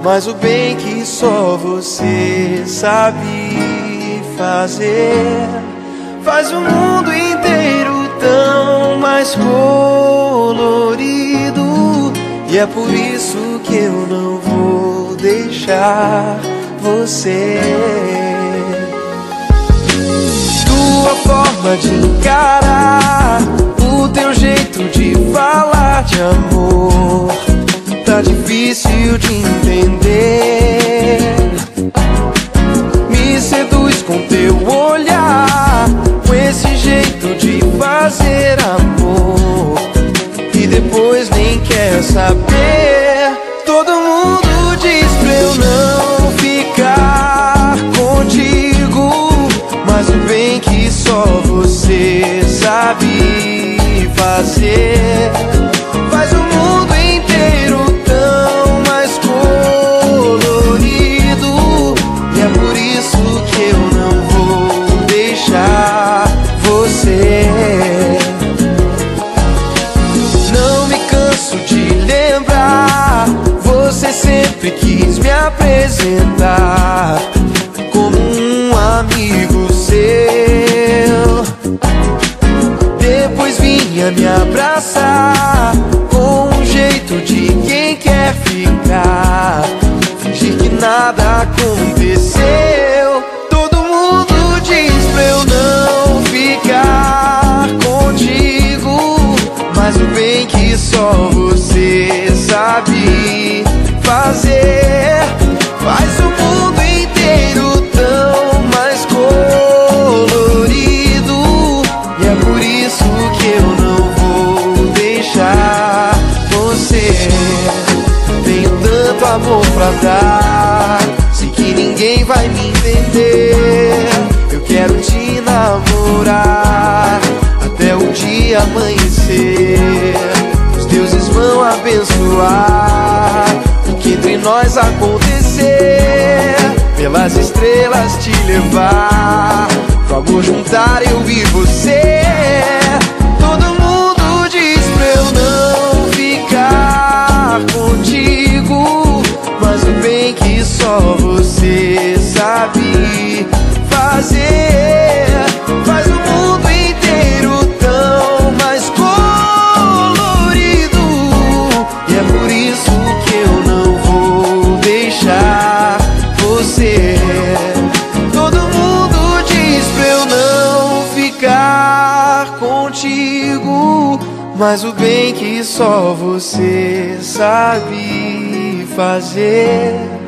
mas o bem que só você sabe fazer faz o mundo inteiro tão mais colorido. E é por isso que eu não vou deixar você. Tua forma de encarar, o teu jeito de falar de amor, tá difícil de entender. Me seduz com teu olhar, com esse jeito de fazer amor, e depois nem quer saber. Todo mundo diz pra eu não ficar contigo, mas o bem que só você sabe fazer faz o mundo inteiro tão mais colorido. E é por isso que eu não vou deixar você. Não me canso de lembrar, você sempre quis me apresentar como um amigo seu. Depois vinha me abraçar com um jeito de quem quer ficar, fingir que nada aconteceu. Todo mundo diz pra eu não ficar contigo, mas o bem que só você sabe fazer faz o mundo inteiro tão mais colorido. E é por isso que eu não vou deixar você. Tenho tanto amor pra dar, sei que ninguém vai me entender. Eu quero te namorar até o dia amanhecer. Os deuses vão abençoar o que entre nós acontecer. Pelas estrelas te levar, pro amor juntar eu e você. Todo mundo diz pra eu não ficar contigo, mas o bem que só você sabe fazer faz o mundo inteiro tão mais colorido. E é por isso que eu não vou deixar você. Todo mundo diz pra eu não ficar contigo, mas o bem que só você sabe fazer